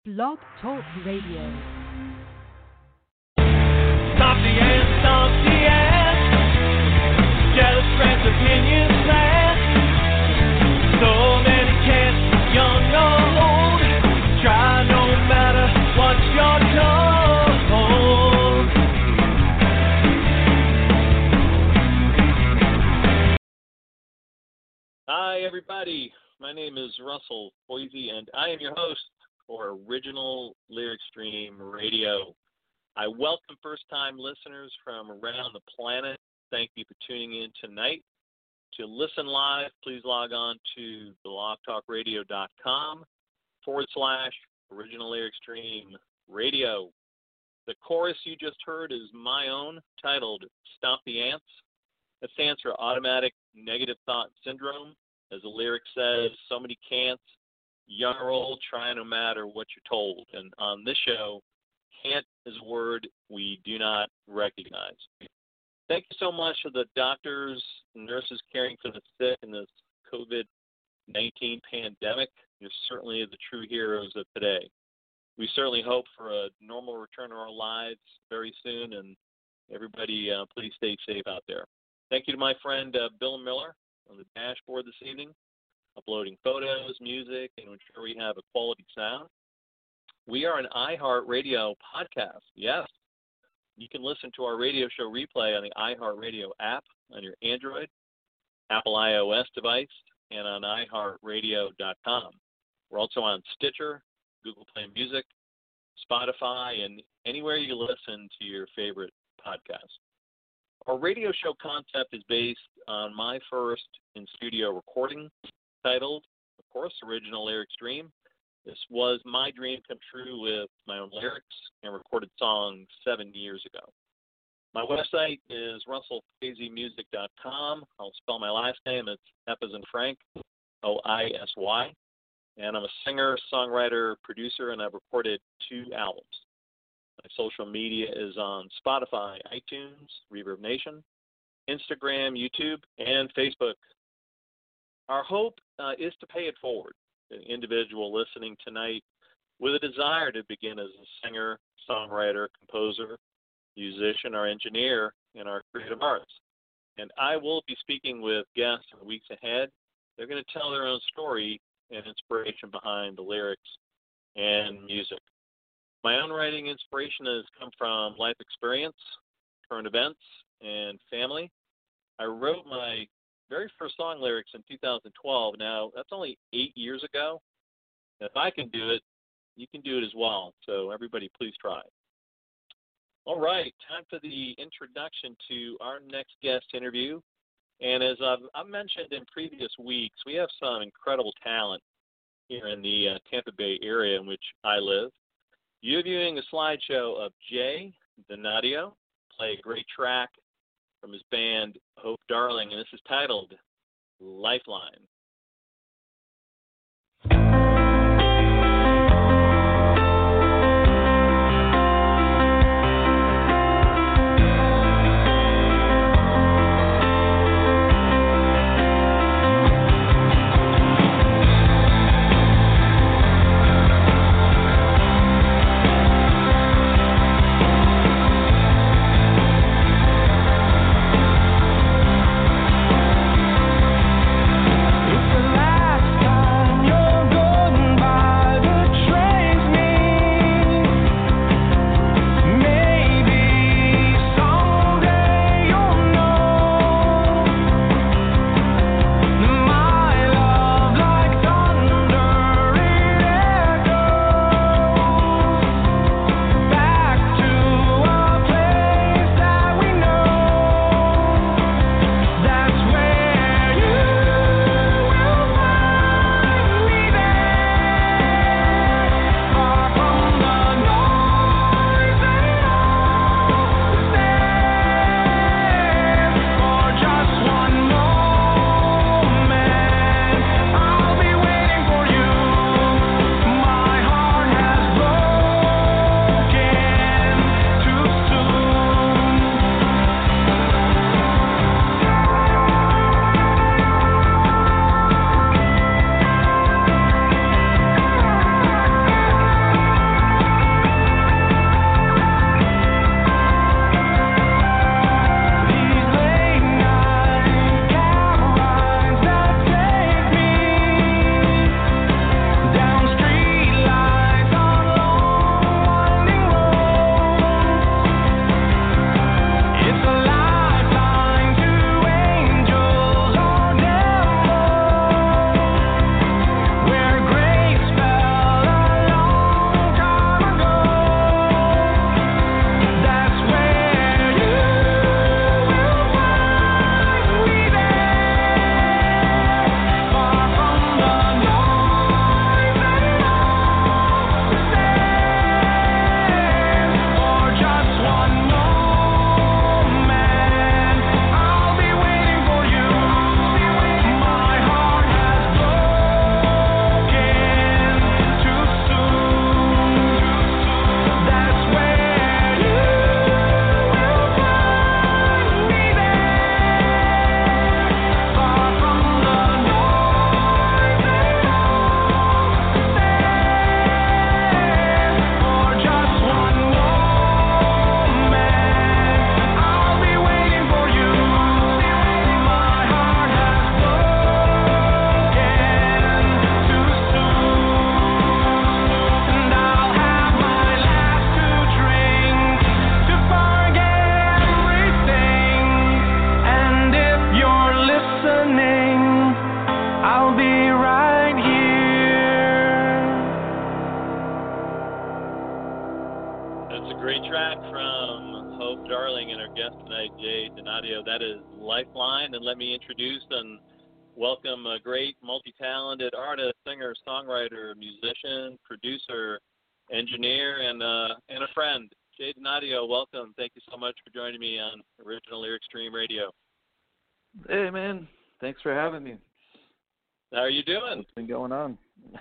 Blog Talk Radio. Stop the ants, jealous friends, opinions last. So many cants, young or old, try no matter what you're told. Hi everybody, my name is Russell Poisey and I am your host for Original Lyric Stream Radio. I welcome first-time listeners from around the planet. Thank you for tuning in tonight. To listen live, please log on to blogtalkradio.com/Original Lyric Stream Radio. The chorus you just heard is my own, titled Stomp the Ants. That stands for Automatic Negative Thought Syndrome. As the lyric says, so many can'ts, young or old, try no matter what you're told. And on this show, can't is a word we do not recognize. Thank you so much to the doctors and nurses caring for the sick in this COVID-19 pandemic. You're certainly the true heroes of today. We certainly hope for a normal return to our lives very soon, and everybody please stay safe out there. Thank you to my friend Bill Miller on the dashboard this evening, uploading photos, music, and ensure we have a quality sound. We are an iHeartRadio podcast. Yes, you can listen to our radio show replay on the iHeartRadio app on your Android, Apple iOS device, and on iHeartRadio.com. We're also on Stitcher, Google Play Music, Spotify, and anywhere you listen to your favorite podcast. Our radio show concept is based on my first in-studio recording titled, of course, Original Lyric Stream. This was my dream come true with my own lyrics and recorded songs 7 years ago. My website is russellpoiseymusic.com. I'll spell my last name. It's F as in Frank, O-I-S-Y. And I'm a singer, songwriter, producer, and I've recorded 2 albums. My social media is on Spotify, iTunes, Reverb Nation, Instagram, YouTube, and Facebook. Our hope is to pay it forward to the individual listening tonight with a desire to begin as a singer, songwriter, composer, musician, or engineer in our creative arts. And I will be speaking with guests in the weeks ahead. They're going to tell their own story and inspiration behind the lyrics and music. My own writing inspiration has come from life experience, current events, and family. I wrote my very first song lyrics in 2012. Now, that's only 8 years ago. If I can do it, you can do it as well. So everybody, please try. All right, time for the introduction to our next guest interview. And as I've mentioned in previous weeks, we have some incredible talent here in the Tampa Bay area in which I live. You're viewing a slideshow of Jay Donadio play a great track from his band Hope Darling, and this is titled Lifeline. It That's a great track from Hope Darling and our guest tonight, Jay Donadio. That is Lifeline, and let me introduce and welcome a great multi-talented artist, singer, songwriter, musician, producer, engineer, and a friend. Jay Donadio, welcome. Thank you so much for joining me on Original Lyric Stream Radio. Hey, man. Thanks for having me. How are you doing? What's been going on?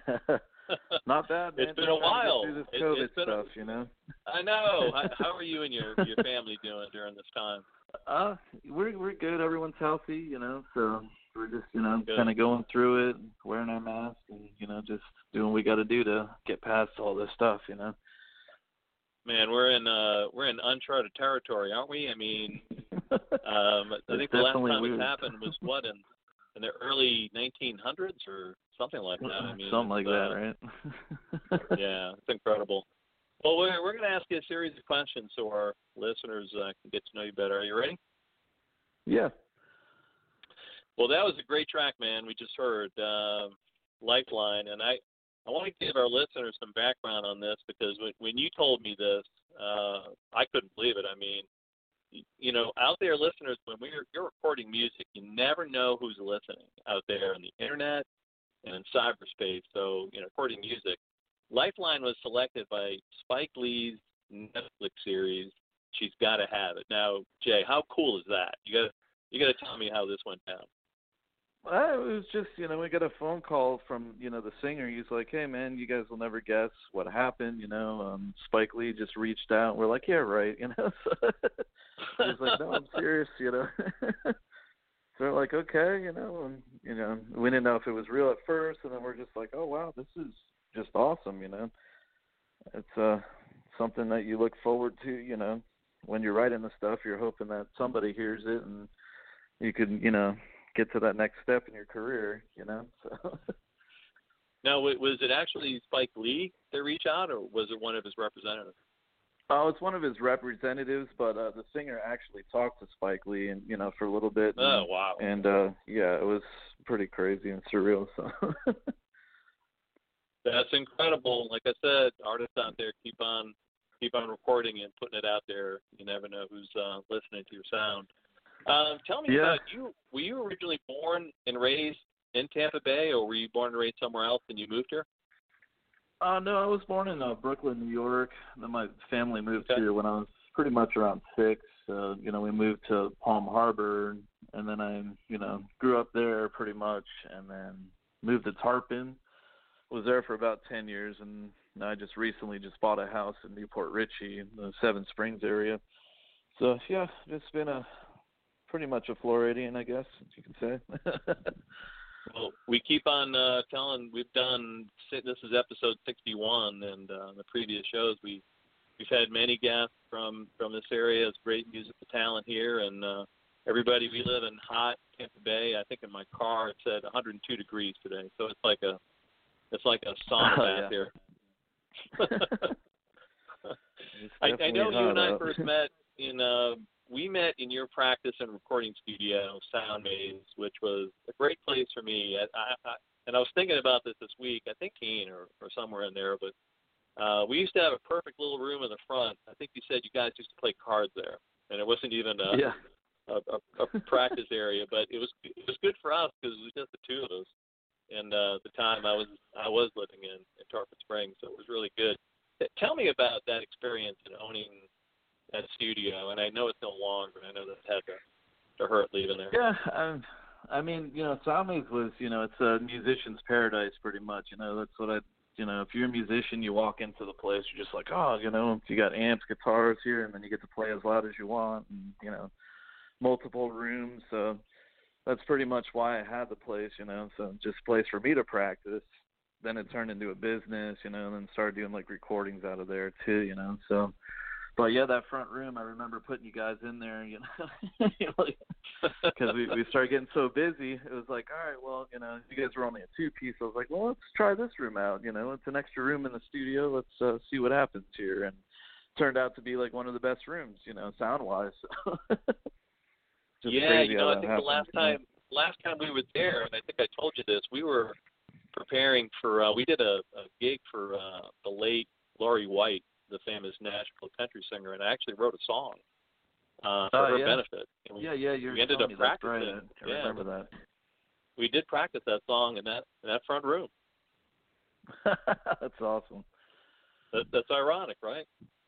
Not bad, man. It's been a while. Through this COVID stuff, you know. I know. How are you and your family doing during this time? We're good. Everyone's healthy, you know. So we're just, you know, Good. kind of going through it, wearing our masks, and you know, just doing what we got to do to get past all this stuff, you know. Man, we're in uncharted territory, aren't we? I mean, I think the last time weird. it happened was what in the early 1900s or something like that. I mean, something like that, right? Yeah, it's incredible. Well, we're going to ask you a series of questions so our listeners can get to know you better. Are you ready? Yeah. Well, that was a great track, man. We just heard Lifeline, and I want to give our listeners some background on this because when you told me this, I couldn't believe it. I mean, you know, out there, listeners, when you're recording music, you never know who's listening out there on the internet and in cyberspace. So, you know, recording music. Lifeline was selected by Spike Lee's Netflix series, She's Gotta Have It. Now, Jay, how cool is that? You gotta tell me how this went down. It was just, you know, we got a phone call from, you know, the singer. He's like, hey, man, you guys will never guess what happened, you know. Spike Lee just reached out. We're like, yeah, right, you know. So he's like, no, I'm serious, you know. So we're like, okay, you know. And, you know, we didn't know if it was real at first. And then we're just like, oh, wow, this is just awesome, you know. It's something that you look forward to, you know. When you're writing the stuff, you're hoping that somebody hears it and you can, you know, get to that next step in your career, you know. So. Now, was it actually Spike Lee that reached out, or was it one of his representatives? Oh, it's one of his representatives, but the singer actually talked to Spike Lee, and you know, for a little bit. Oh, wow! And yeah, it was pretty crazy and surreal. So. That's incredible. Like I said, artists out there keep on recording and putting it out there. You never know who's listening to your sound. Tell me about you. Were you originally born and raised in Tampa Bay, or were you born and raised somewhere else and you moved here? No, I was born in Brooklyn, New York. Then my family moved here when I was pretty much around 6. You know, we moved to Palm Harbor, and then I, you know, grew up there pretty much, and then moved to Tarpon. Was there for about 10 years, and I just recently bought a house in Newport Richey, in the Seven Springs area. So yeah, it's been pretty much a Floridian, I guess you can say. Well, we keep on telling. We've done. This is episode 61, and the previous shows we've had many guests from this area. It's great musical talent here, and everybody. We live in hot Tampa Bay. I think in my car it said 102 degrees today, so it's like a sauna bath here. I know you and I first met in. We met in your practice and recording studio, Sound Maze, which was a great place for me. And I was thinking about this week. I think Keene or somewhere in there, but we used to have a perfect little room in the front. I think you said you guys used to play cards there, and it wasn't even a practice area, but it was good for us because it was just the two of us. And the time I was living in Tarpon Springs, so it was really good. Tell me about that experience in owning that studio, and I know it's no longer. I know that had to hurt leaving there. Yeah, I mean, you know, Sound Maze was, you know, it's a musician's paradise pretty much. You know, that's what you know, if you're a musician, you walk into the place, you're just like, oh, you know, you got amps, guitars here, and then you get to play as loud as you want, and, you know, multiple rooms. So that's pretty much why I had the place, you know, so just a place for me to practice. Then it turned into a business, you know, and then started doing, like, recordings out of there, too, you know, so. But yeah, that front room, I remember putting you guys in there, you know, because we started getting so busy. It was like, all right, well, you know, you guys were only a 2-piece. I was like, well, let's try this room out. You know, it's an extra room in the studio. Let's see what happens here. And it turned out to be like one of the best rooms, you know, sound wise. Yeah, you know, I think the last time we were there, and I think I told you this, we were preparing for we did a gig for the late Laurie White. the famous Nashville country singer, and I actually wrote a song for her benefit. And we ended up practicing. Right. I remember that. We did practice that song in that front room. That's awesome. That's ironic, right?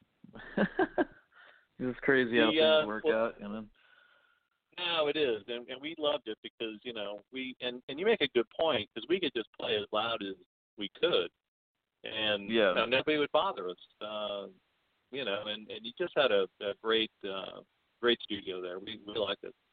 It's crazy how things work out, you know. No, it is, and we loved it because we and you make a good point because we could just play as loud as we could, and nobody would bother us, and you just had a great studio there. We liked it.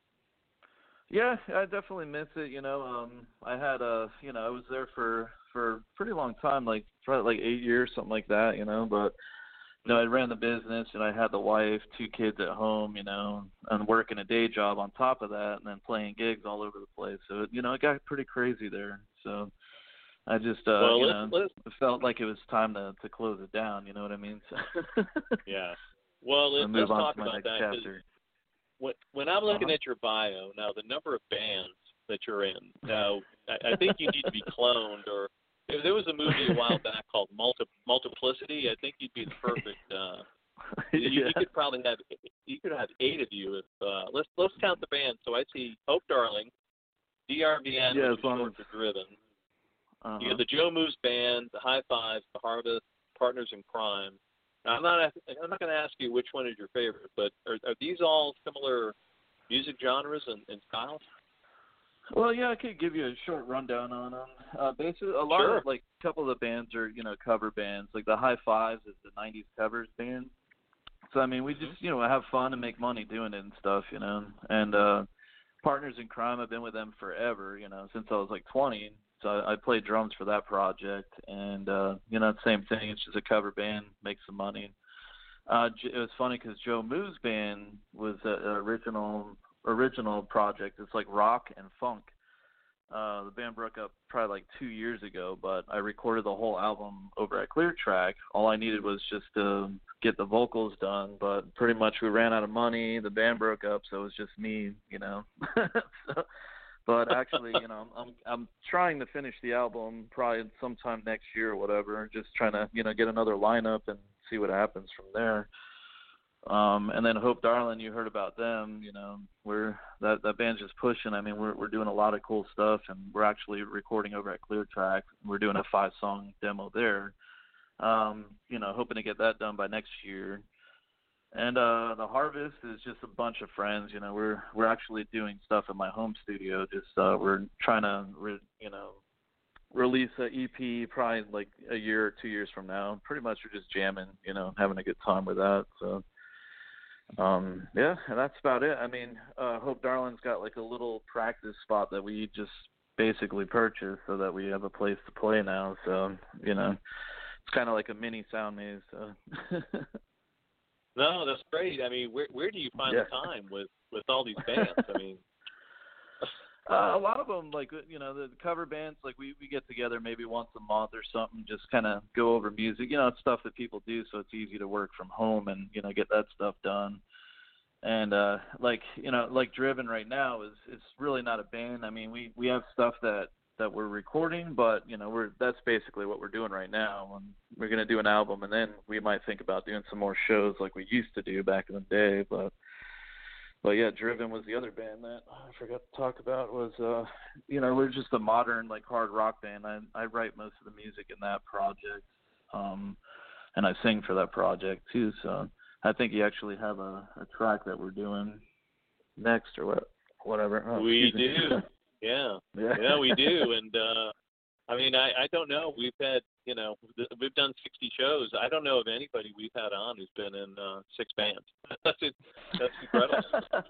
Yeah, I definitely miss it. I had I was there for a pretty long time, like probably like 8 years, something like that. But I ran the business, and I had the wife, 2 kids at home, and working a day job on top of that, and then playing gigs all over the place. So it got pretty crazy there. So I just it felt like it was time to close it down. You know what I mean? So yeah. Well, let's talk about that. Chapter. When I'm looking at your bio now, the number of bands that you're in. Now, I think you need to be cloned, or there was a movie a while back called Multiplicity. I think you'd be the perfect. You could probably have 8 of you. If let's count the bands. So I see Hope Darling, DRVN, which is short for Driven. You have the Joe Moose Band, the High Fives, the Harvest, Partners in Crime. Now, I'm not going to ask you which one is your favorite, but are these all similar music genres and styles? Well, yeah, I could give you a short rundown on them. Basically, a lot of a couple of the bands are cover bands. Like the High Fives is the '90s covers band. So I mean, we just have fun and make money doing it and stuff, And Partners in Crime, I've been with them forever, since I was like 20. So I played drums for that project, and same thing. It's just a cover band, make some money. It was funny because Joe Moo's band was an original project. It's like rock and funk. The band broke up probably like 2 years ago, but I recorded the whole album over at Clear Track. All I needed was just to get the vocals done, but pretty much we ran out of money. The band broke up, so it was just me, But actually, I'm trying to finish the album probably sometime next year or whatever. Just trying to, get another lineup and see what happens from there. And then Hope Darling, you heard about them. We're that band's just pushing. I mean, we're doing a lot of cool stuff, and we're actually recording over at Clear Track. We're doing a 5-song demo there. Hoping to get that done by next year. And the Harvest is just a bunch of friends. We're actually doing stuff in my home studio. Just we're trying to release an EP probably like a year or 2 years from now. Pretty much we're just jamming, having a good time with that. So and that's about it. I mean, Hope Darling's got like a little practice spot that we just basically purchased so that we have a place to play now. So it's kind of like a mini sound maze. So. No, that's great. I mean, where do you find the time with all these bands? I mean, a lot of them, like the cover bands, like we get together maybe once a month or something, just kind of go over music. It's stuff that people do, so it's easy to work from home and get that stuff done. And like Driven right now is really not a band. I mean, we have stuff that we're recording, but that's basically what we're doing right now. And we're gonna do an album, and then we might think about doing some more shows like we used to do back in the day. But yeah, Driven was the other band that I forgot to talk about. Was we're just a modern like hard rock band. I write most of the music in that project, and I sing for that project too. So I think you actually have a track that we're doing next or whatever. Oh, we do. Yeah, we do, and I mean, I don't know. We've had, we've done 60 shows. I don't know of anybody we've had on who's been in 6 bands. That's incredible.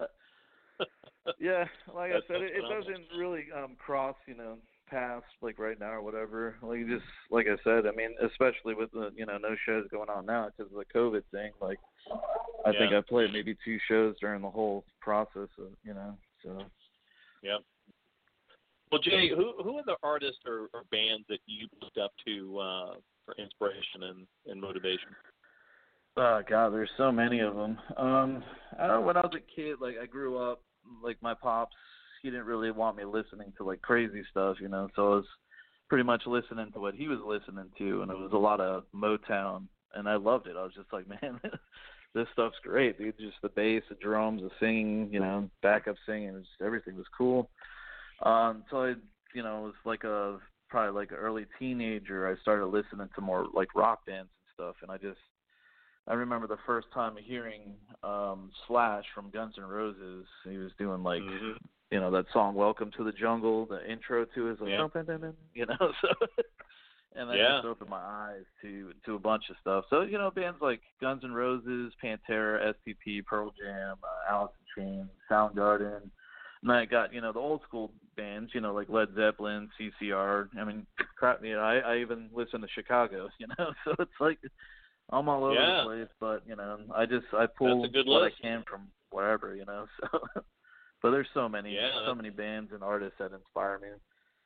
Yeah, like I said, it doesn't really cross, paths like right now or whatever. Like I said, I mean, especially with the, no shows going on now because of the COVID thing. Like, I think I played maybe 2 shows during the whole process, so. Yeah. Well, Jay, who are the artists or bands that you looked up to for inspiration and motivation? Oh, God, there's so many of them. I don't know, when I was a kid, like, I grew up, like, my pops, he didn't really want me listening to, like, crazy stuff, so I was pretty much listening to what he was listening to, and it was a lot of Motown and I loved it. I was just like, man, this stuff's great, dude. Just the bass, the drums, the singing, backup singing, just everything was cool. So I, was like probably like an early teenager. I started listening to more like rock bands and stuff, and I remember the first time hearing Slash from Guns N' Roses. He was doing like, that song "Welcome to the Jungle." The intro to it is like, so. And that just opened my eyes to a bunch of stuff. So, bands like Guns N' Roses, Pantera, STP, Pearl Jam, Alice in Chains, Soundgarden. And then I got, the old school bands, like Led Zeppelin, CCR. I mean, crap, I even listen to Chicago, So it's like I'm all over the place. But, I pull what I can from wherever, So, but there's so many bands and artists that inspire me.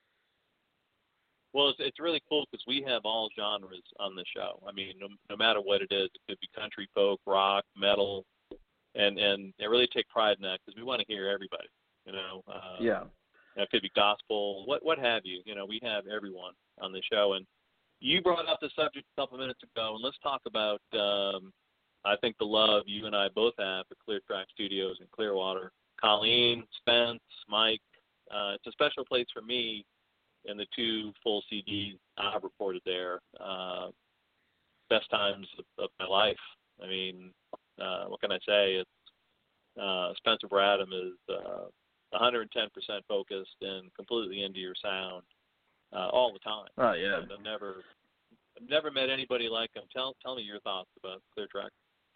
Well, it's really cool because we have all genres on the show. I mean, no matter what it is, it could be country, folk, rock, metal, and I really take pride in that because we want to hear everybody. It could be gospel, what have you. We have everyone on the show. And you brought up the subject a couple of minutes ago, and let's talk about I think the love you and I both have for Clear Track Studios in Clearwater. Colleen, Spence, Mike. It's a special place for me. And the 2 full CDs I've recorded there, best times of my life. I mean, what can I say? It's Spencer Bradham is 110% focused and completely into your sound all the time. Oh yeah. I've never met anybody like him. Tell me your thoughts about Clear Track.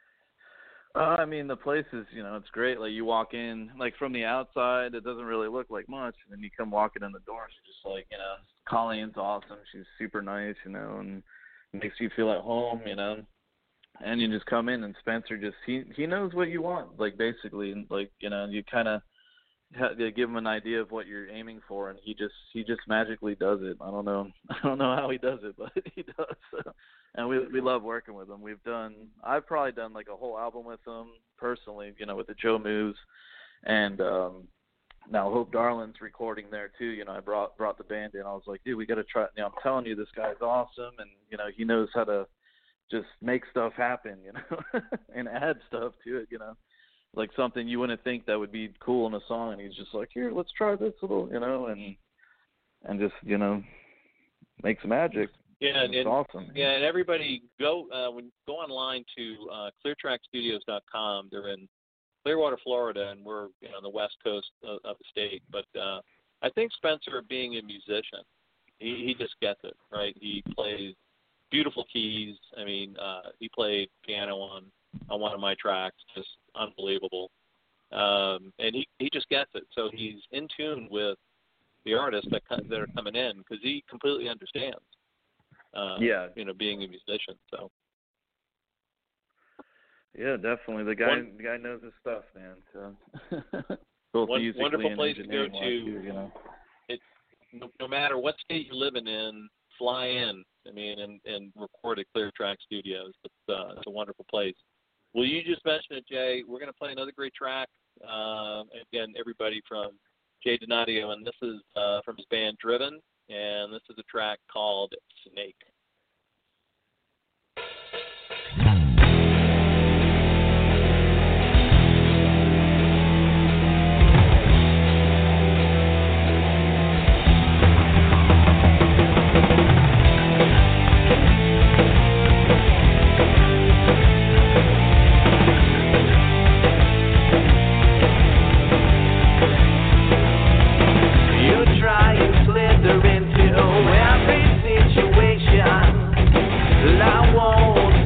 I mean, the place is, it's great. Like, you walk in, like, from the outside, it doesn't really look like much. And then you come walking in the door, she's just like, Colleen's awesome. She's super nice, and makes you feel at home, And you just come in, and Spencer he knows what you want, like, basically. And, like, you kind of give him an idea of what you're aiming for, and he just magically does it. I don't know how he does it, but he does. And we love working with him. I've probably done like a whole album with him personally, with the Joe Moves, and now Hope Darlin's recording there too. I brought the band in. I was like, dude, we got to try. I'm telling you, this guy's awesome, and he knows how to just make stuff happen, and add stuff to it, like something you wouldn't think that would be cool in a song, and he's just like, here, let's try this little, and just makes magic. Yeah, it's awesome. Yeah, and everybody go online to cleartrackstudios.com. They're in Clearwater, Florida, and we're on the west coast of the state. But I think Spencer, being a musician, he just gets it, right? He plays beautiful keys. I mean, he played piano on one of my tracks, just unbelievable. And he just gets it. So he's in tune with the artists that are coming in because he completely understands. Being a musician. So. Yeah, definitely. The guy knows his stuff, man. So. Both musically wonderful and place to go to. Too, No matter what state you're living in, fly in. I mean, and record at Clear Track Studios. It's a wonderful place. Well, you just mentioned it, Jay. We're going to play another great track. Again, everybody from Jay Donadio, and this is from his band Driven. And this is a track called Snake. You try and slither into every situation. I won't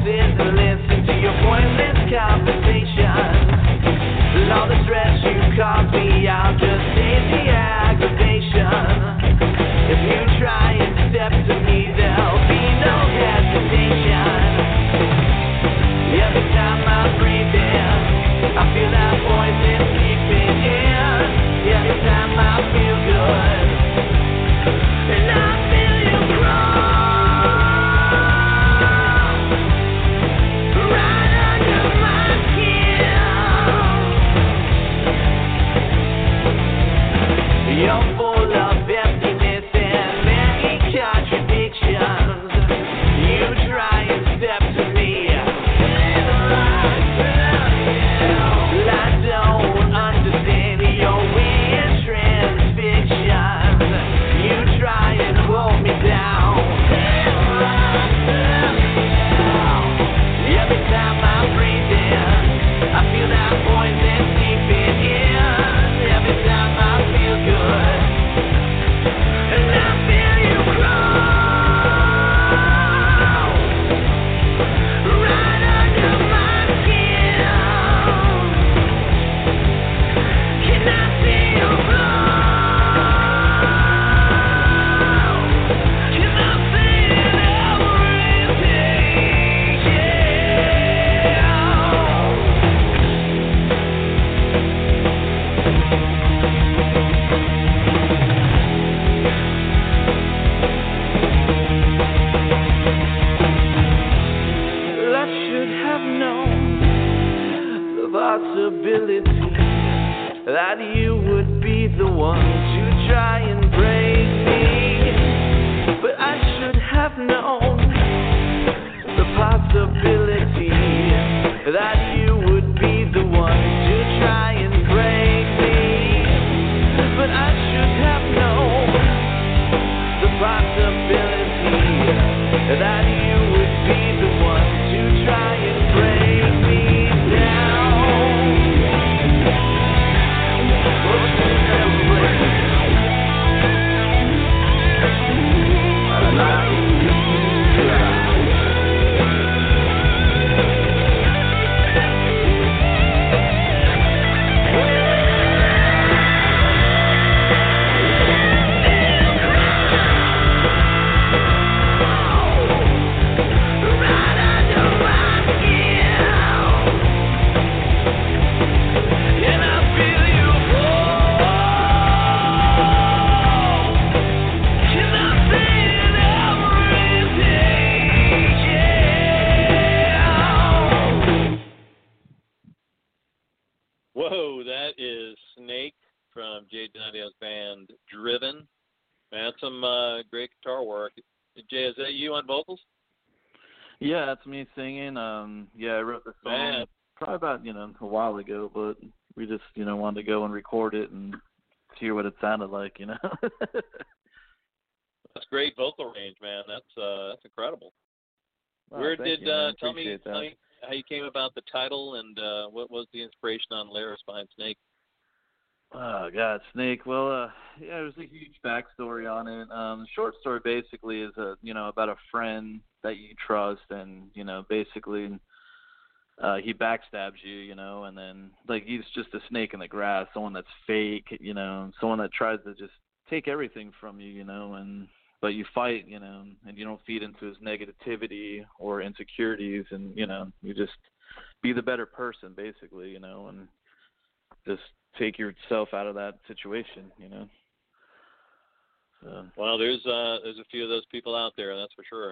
have known the possibility that you would be the one to try and break me. But I should have known the possibility that you would be the one to try and break me. But I should have known the possibility that you would be the one to try and break me down. But you never break me. Whoa, that is Snake from Jay Donadio's band Driven. Man, that's some great guitar work. Jay, is that you on vocals? Yeah, that's me singing. Yeah, I wrote the song Man. probably about, a while ago, but we just, wanted to go and record it and hear what it sounded like, That's great vocal range, man. That's incredible. Oh, Where thank did you, man. tell me Appreciate that. how you came about the title and what was the inspiration on lyrics behind Snake? Oh God, Snake. Well, yeah, there's a huge backstory on it. The short story basically is about a friend that you trust, and basically he backstabs you, and then he's just a snake in the grass, someone that's fake, someone that tries to just take everything from you, but you fight, and you don't feed into his negativity or insecurities, and you just be the better person basically, and just take yourself out of that situation, So. Well, there's a few of those people out there, that's for sure.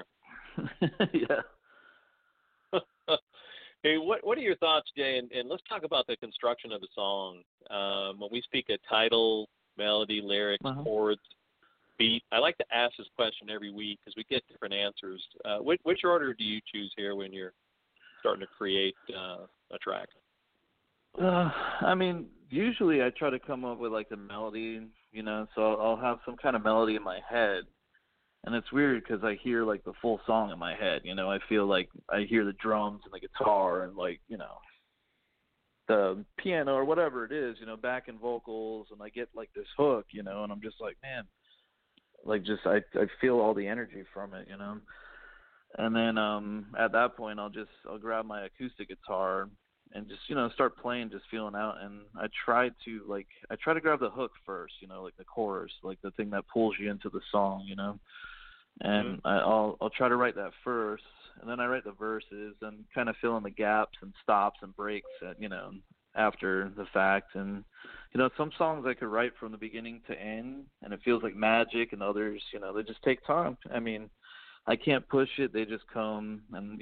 Yeah. Hey, what are your thoughts, Jay? And let's talk about the construction of the song. When we speak of title, melody, lyrics, chords, beat, I like to ask this question every week because we get different answers. Which order do you choose here when you're starting to create a track? Usually I try to come up with the melody, so I'll have some kind of melody in my head, and it's weird because I hear the full song in my head, I feel like I hear the drums and the guitar and the piano or whatever it is, backing vocals, and I get this hook, and I'm just man, I feel all the energy from it, and then at that point I'll grab my acoustic guitar and just start playing, just feeling out, and I try to grab the hook first, the chorus, the thing that pulls you into the song, and I'll try to write that first, and then I write the verses and kind of fill in the gaps and stops and breaks after the fact. And some songs I could write from the beginning to end and it feels like magic, and others they just take time. I can't push it, they just come, and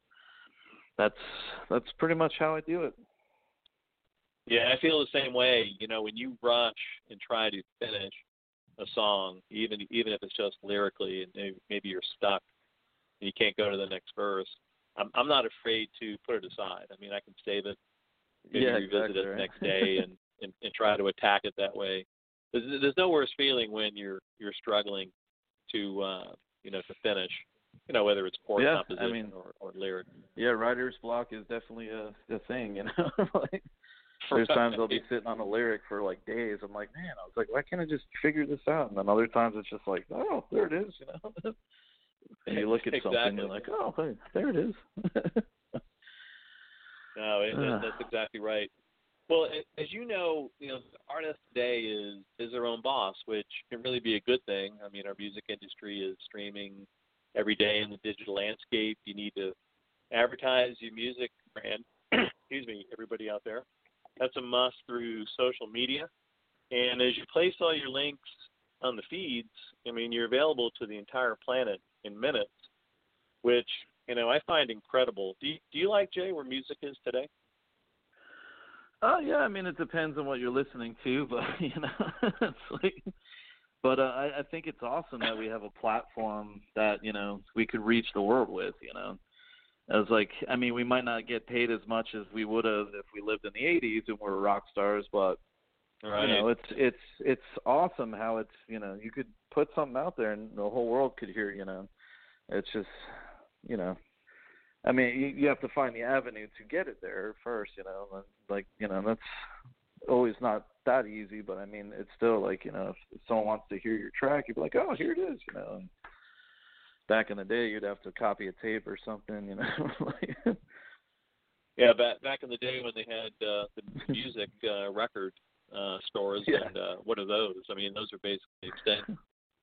that's pretty much how I do it. Yeah, I feel the same way. When you rush and try to finish a song, even if it's just lyrically, and maybe you're stuck and you can't go to the next verse, I'm not afraid to put it aside. I can save it, maybe revisit it the next day, and try to attack it that way. There's no worse feeling when you're struggling to to finish. Whether it's chord composition or lyric. Yeah, writer's block is definitely a thing, There's times I'll be sitting on a lyric for days. I'm man, I was why can't I just figure this out? And then other times it's just oh, there it is, And you look at something, you're oh, hey, there it is. No, that's exactly right. Well, as you know, the artist today is their own boss, which can really be a good thing. Our music industry is streaming every day in the digital landscape. You need to advertise your music brand. Excuse me, everybody out there. That's a must through social media. And as you place all your links on the feeds, you're available to the entire planet in minutes, which I find incredible. Do you like, Jay, where music is today? Yeah, I mean, it depends on what you're listening to, but it's like, but I think it's awesome that we have a platform that we could reach the world with. As like, I mean, we might not get paid as much as we would have if we lived in the '80s and were rock stars, but right. it's awesome how it's you could put something out there and the whole world could hear. It's just I mean, you have to find the avenue to get it there first, and like, that's always not that easy, but I mean, it's still like, if someone wants to hear your track, you'd be like, oh, here it is, and back in the day, you'd have to copy a tape or something, Yeah, back in the day when they had the music record stores, yeah. and what are those? I mean, those are basically extinct.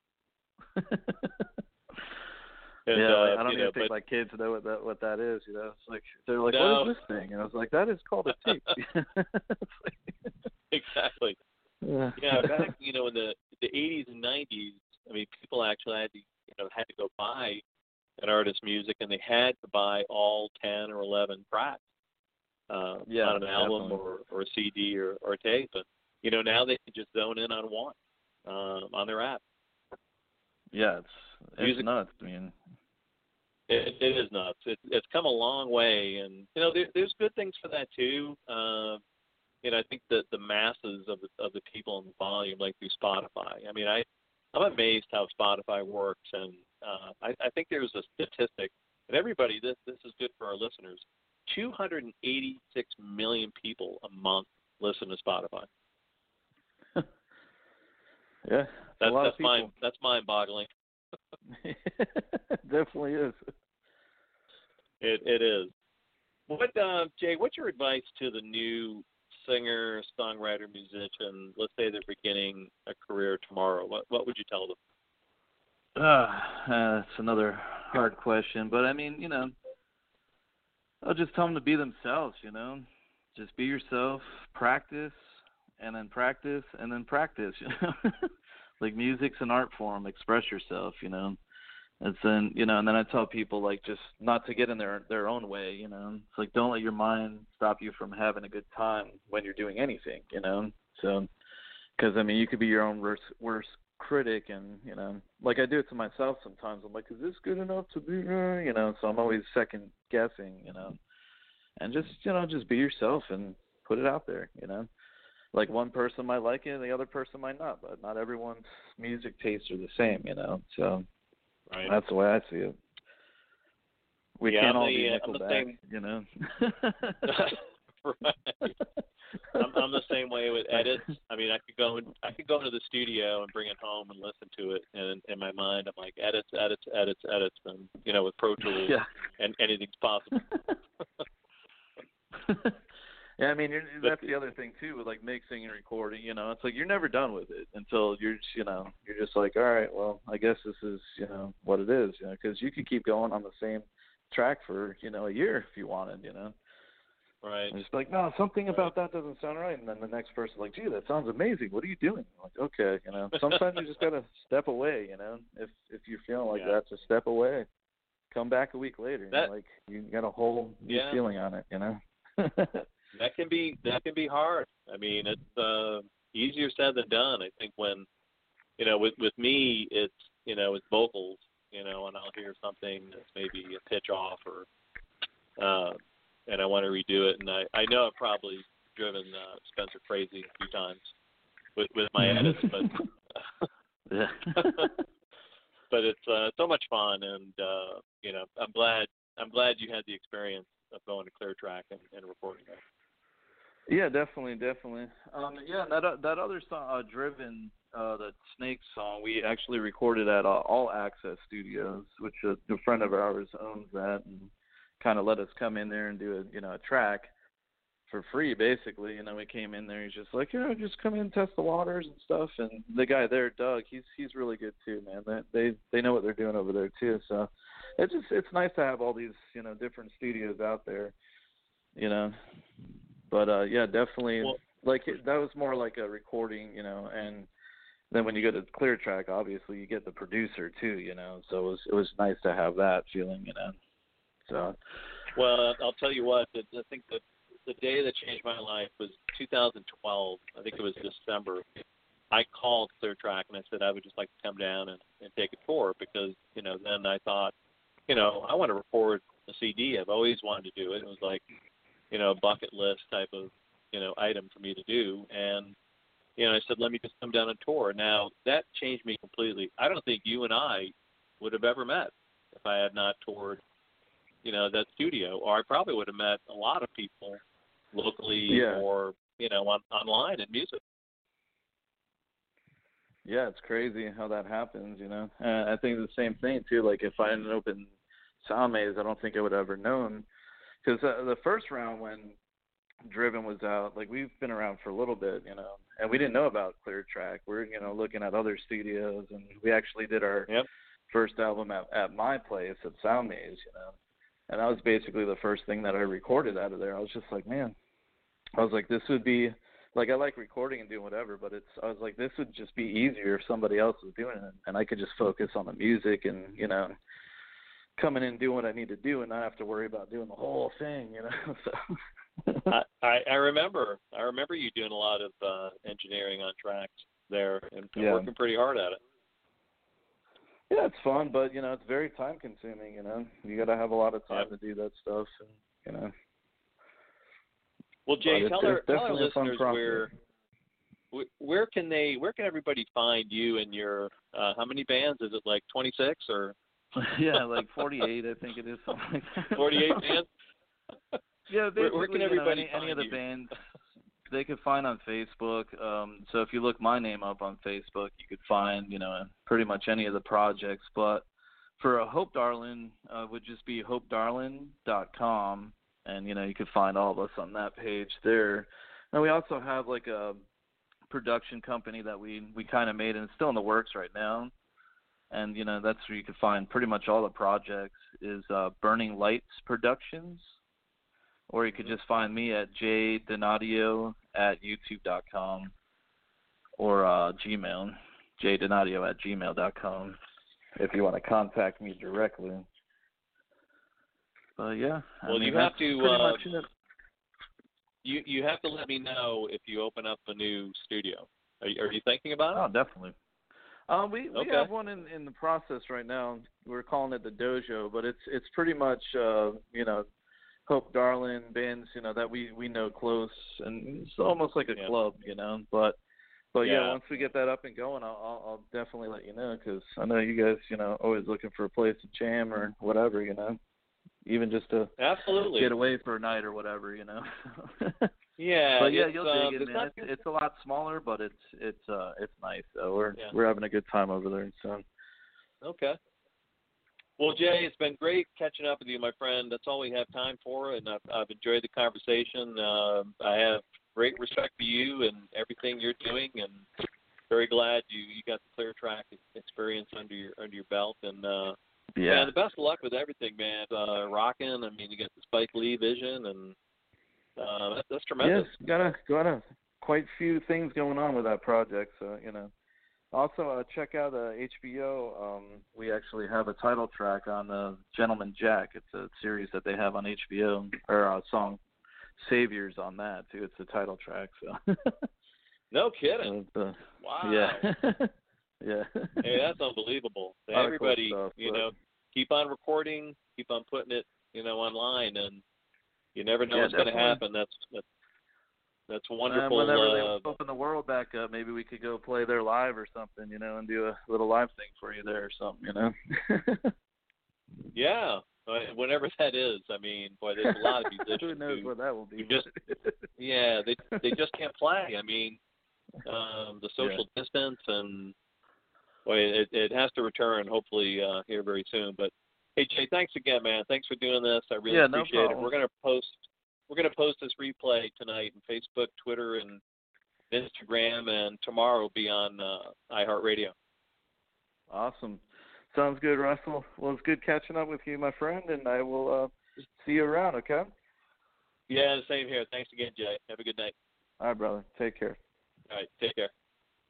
And, yeah, I don't even think my kids know what that is. It's like they're like, no. what is this thing? And I was like, that is called a tape. Exactly. Yeah. Yeah, back in the 80s and 90s, I mean, people actually had to go buy an artist's music, and they had to buy all 10 or 11 tracks on an album or a CD or a tape. And now they can just zone in on one on their app. Yeah, it's nuts. I mean, it is nuts. It's come a long way, and there's good things for that too. I think that the masses of the people in the volume, like through Spotify. I mean, I'm amazed how Spotify works, and I think there's a statistic, and everybody, this is good for our listeners. 286 million people a month listen to Spotify. Yeah, that's mind-boggling. Definitely is. It is. Jay, what's your advice to the new singer, songwriter, musician? Let's say they're beginning a career tomorrow. What would you tell them? That's another hard question, but I mean, I'll just tell them to be themselves. Just be yourself. Practice, and then practice, and then practice. Like, music's an art form. Express yourself. And then and then I tell people, like, just not to get in their own way. It's like, don't let your mind stop you from having a good time when you're doing anything. So, because I mean, you could be your own worst critic, and like I do it to myself sometimes. I'm like, is this good enough to be? So I'm always second guessing. And just be yourself and put it out there. Like, one person might like it and the other person might not, but not everyone's music tastes are the same, so right. That's the way I see it. We can't all be Nickelback, Right. I'm the same way with edits. I mean, I could go into the studio and bring it home and listen to it, and in my mind, I'm like, edits, and with Pro Tools, yeah. and anything's possible. Yeah, I mean, that's the other thing too with like mixing and recording. It's like you're never done with it until you're just like, all right, well, I guess this is what it is. Because you could keep going on the same track for a year if you wanted. Right. And just like, no, something about that doesn't sound right, and then the next person's like, gee, that sounds amazing. What are you doing? I'm like, okay, Sometimes you just gotta step away. If you're feeling like that, just step away. Come back a week later. Like, you got a whole new feeling on it. That can be hard. I mean, it's easier said than done. I think when, with me, it's vocals, and I'll hear something that's maybe a pitch off, or and I want to redo it, and I know I've probably driven Spencer crazy a few times with my edits, but yeah. but it's so much fun, and I'm glad you had the experience of going to ClearTrack and recording that. Yeah, definitely. Yeah, that other song, Driven, the Snake song, we actually recorded at All Access Studios, which a friend of ours owns that, and kind of let us come in there and do a track for free, basically. We came in there, he's just like, just come in and test the waters and stuff. And the guy there, Doug, he's really good too, man. They know what they're doing over there too. So it's nice to have all these different studios out there, But yeah, definitely. Well, that was more like a recording, and then when you go to ClearTrack, obviously you get the producer too, So it was nice to have that feeling, So, well, I'll tell you what. I think that the day that changed my life was 2012. I think it was December. I called ClearTrack and I said I would just like to come down and take a tour because, then I thought, I want to record a CD. I've always wanted to do it. It was like, a bucket list type of, item for me to do. And, I said, let me just come down and tour. Now, that changed me completely. I don't think you and I would have ever met if I had not toured, that studio. Or I probably would have met a lot of people locally or, online in music. Yeah, it's crazy how that happens, I think the same thing, too. Like, if I ended up in Sound Maze, I don't think I would have ever known. Because the first round when Driven was out, like, we've been around for a little bit, and we didn't know about ClearTrack. We're, looking at other studios, and we actually did our first album at my place at Sound Maze, And that was basically the first thing that I recorded out of there. I was just like, man, this would be... Like, I like recording and doing whatever, but I was like, this would just be easier if somebody else was doing it, and I could just focus on the music and, coming in and doing what I need to do and not have to worry about doing the whole thing, So. I remember you doing a lot of engineering on tracks there and working pretty hard at it. Yeah, it's fun, but, it's very time-consuming, You got to have a lot of time to do that stuff, and, Well, Jay, tell our listeners where can everybody find you and your how many bands? Is it like 26 or? Yeah, like 48, I think it is, something like that. 48 bands. Yeah, basically, where can everybody any of the you? bands they could find on Facebook. So if you look my name up on Facebook, you could find pretty much any of the projects. But for Hope Darlin, would just be hopedarlin.com. And, you could find all of us on that page there. And we also have, like, a production company that we kind of made, and it's still in the works right now. And, that's where you can find pretty much all the projects is Burning Lights Productions. Or you could just find me at jdonadio@youtube.com or Gmail, jdonadio@gmail.com if you want to contact me directly. Yeah. Well, you have to. You have to let me know if you open up a new studio. Are you thinking about it? Oh, definitely. We have one in the process right now. We're calling it the Dojo, but it's pretty much Hope Darlin bands that we know close, and it's almost like a club, But once we get that up and going, I'll definitely let you know because I know you guys always looking for a place to jam or whatever, Even just to absolutely get away for a night or whatever, Yeah, but you'll dig it, man. It's a lot smaller, but it's nice. So we're having a good time over there. So. Okay. Well, Jay, it's been great catching up with you, my friend. That's all we have time for, and I've enjoyed the conversation. I have great respect for you and everything you're doing, and very glad you got the ClearTrack experience under your belt, and. Man, the best of luck with everything, man. Rocking. I mean, you got the Spike Lee vision, and that's tremendous. Yes, got a quite few things going on with that project. So Also, check out HBO. We actually have a title track on Gentleman Jack. It's a series that they have on HBO, or a song Saviors on that too. It's the title track. So. No kidding. Wow. Yeah. Yeah. Hey, that's unbelievable. Everybody, cool stuff, keep on recording, keep on putting it, online, and you never know what's going to happen. That's wonderful. Whenever they open the world back up, maybe we could go play there live or something, and do a little live thing for you there or something, Yeah, whenever that is. I mean, boy, there's a lot of musicians. Who knows what that will be? They just can't play. I mean, the social distance and. Boy, it has to return hopefully here very soon. But hey, Jay, thanks again, man. Thanks for doing this. I really appreciate it. We're gonna post this replay tonight on Facebook, Twitter, and Instagram, and tomorrow will be on iHeartRadio. Awesome. Sounds good, Russell. Well, it's good catching up with you, my friend, and I will see you around. Okay. Yeah, the same here. Thanks again, Jay. Have a good night. All right, brother. Take care. All right, take care.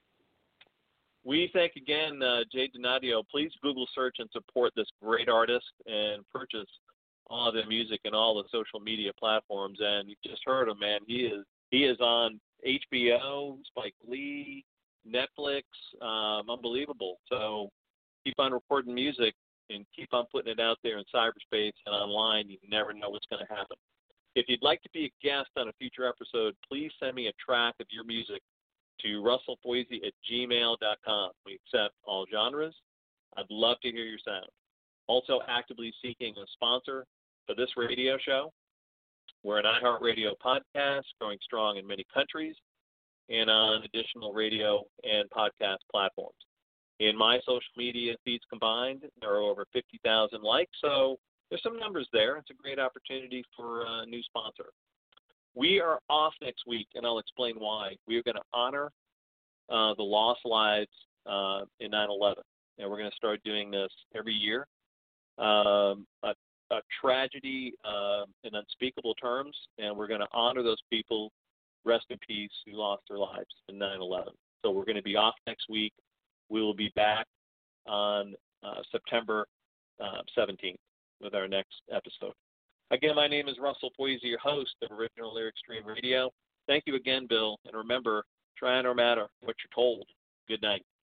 We thank again Jay Donadio. Please Google search and support this great artist and purchase all the music and all the social media platforms. And you just heard him, man. He is on HBO, Spike Lee, Netflix, unbelievable. So keep on recording music and keep on putting it out there in cyberspace and online. You never know what's going to happen. If you'd like to be a guest on a future episode, please send me a track of your music to russellfoisey@gmail.com. We accept all genres. I'd love to hear your sound. Also actively seeking a sponsor for this radio show. We're an iHeartRadio podcast, growing strong in many countries and on additional radio and podcast platforms. In my social media feeds combined, there are over 50,000 likes, so there's some numbers there. It's a great opportunity for a new sponsor. We are off next week, and I'll explain why. We are going to honor the lost lives in 9/11, and we're going to start doing this every year. A tragedy in unspeakable terms, and we're going to honor those people, rest in peace, who lost their lives in 9/11. So we're going to be off next week. We will be back on September 17th with our next episode. Again, my name is Russell Foisey, your host of Original Lyric Stream Radio. Thank you again, Bill, and remember, try no matter what you're told. Good night.